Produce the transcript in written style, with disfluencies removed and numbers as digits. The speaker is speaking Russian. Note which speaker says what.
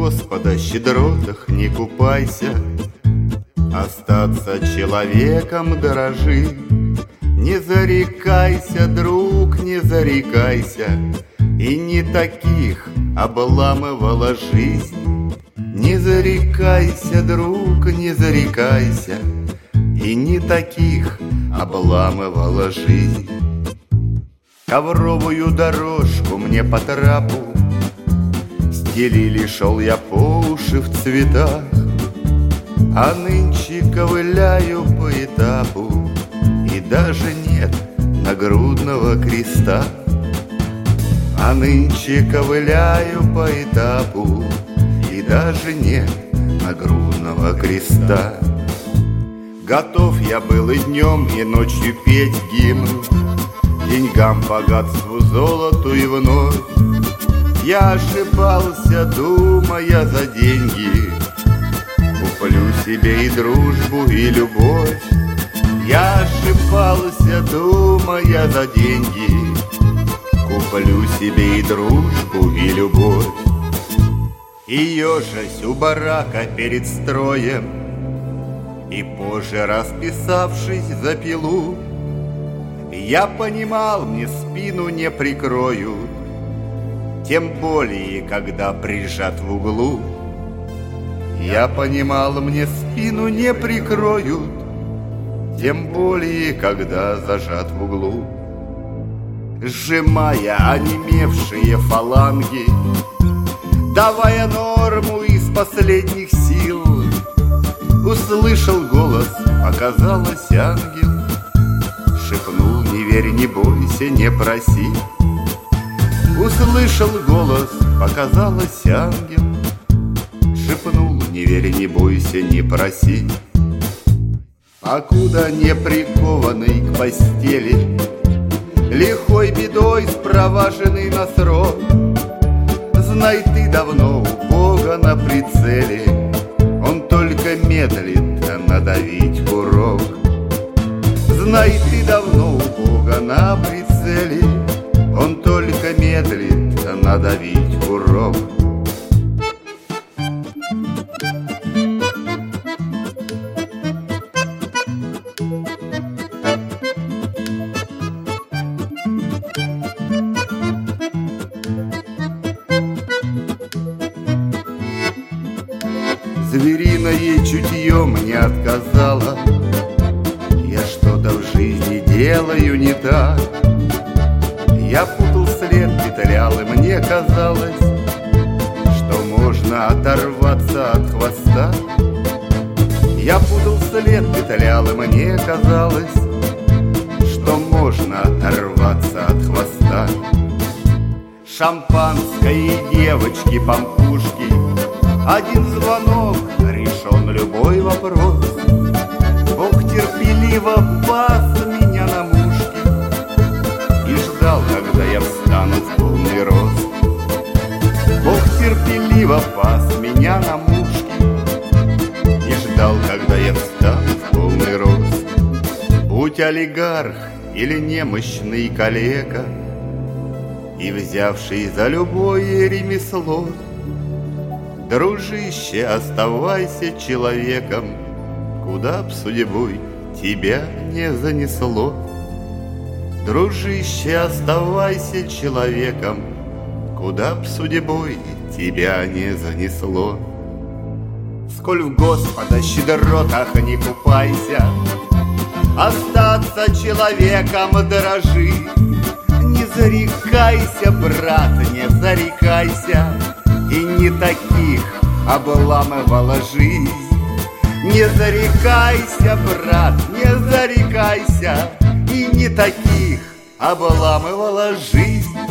Speaker 1: Господа щедротах не купайся, остаться человеком дорожи. Не зарекайся, друг, не зарекайся, и не таких обламывала жизнь. Не зарекайся, друг, не зарекайся, и не таких обламывала жизнь. Ковровую дорожку мне по трапу стелили, шел я по уши в цветах, а нынче ковыляю по этапу, и даже нет нагрудного креста. А нынче ковыляю по этапу, и даже нет нагрудного креста. Готов я был и днем, и ночью петь гимн деньгам, богатству, золоту, и вновь я ошибался, думая за деньги куплю себе и дружбу, и любовь. Я ошибался, думая за деньги куплю себе и дружбу, и любовь. И ежась у барака перед строем, и позже расписавшись за пилу, я понимал, мне спину не прикроют, тем более, когда прижат в углу. Я понимал, мне спину не прикроют, тем более, когда зажат в углу. Сжимая онемевшие фаланги, давая норму из последних сил, услышал голос, оказалось ангел. Шепнул: не верь, не бойся, не проси. Услышал голос, показалось ангел. Шепнул: не верь, не бойся, не проси. Покуда не прикованный к постели, лихой бедой спроваженный на срок, знай, ты давно у Бога на прицеле, он только медлит надавить курок. Знай, ты давно у Бога на прицеле, он только медлит надавить курок. Звериное чутье мне отказало, я что-то в жизни делаю не так. Я путал след, петлял, и мне казалось, что можно оторваться от хвоста. Я путал след, петлял, и мне казалось, что можно оторваться от хвоста. Шампанское и девочки-пампушки, один звонок, решен любой вопрос. Бог терпеливо пас меня на мушке и ждал, когда я встану в полный рост. Бог терпеливо пас меня на мушке и ждал, когда я встану в полный рост. Будь олигарх или немощный калека и взявший за любое ремесло, дружище, оставайся человеком, куда б судьбой тебя не занесло. Дружище, оставайся человеком, куда б судьбой тебя не занесло. Сколь в Господа щедротах не купайся, остаться человеком дорожи. Не зарекайся, брат, не зарекайся, и не таких обламывала жизнь. Не зарекайся, брат, не зарекайся, и не таких обламывала жизнь.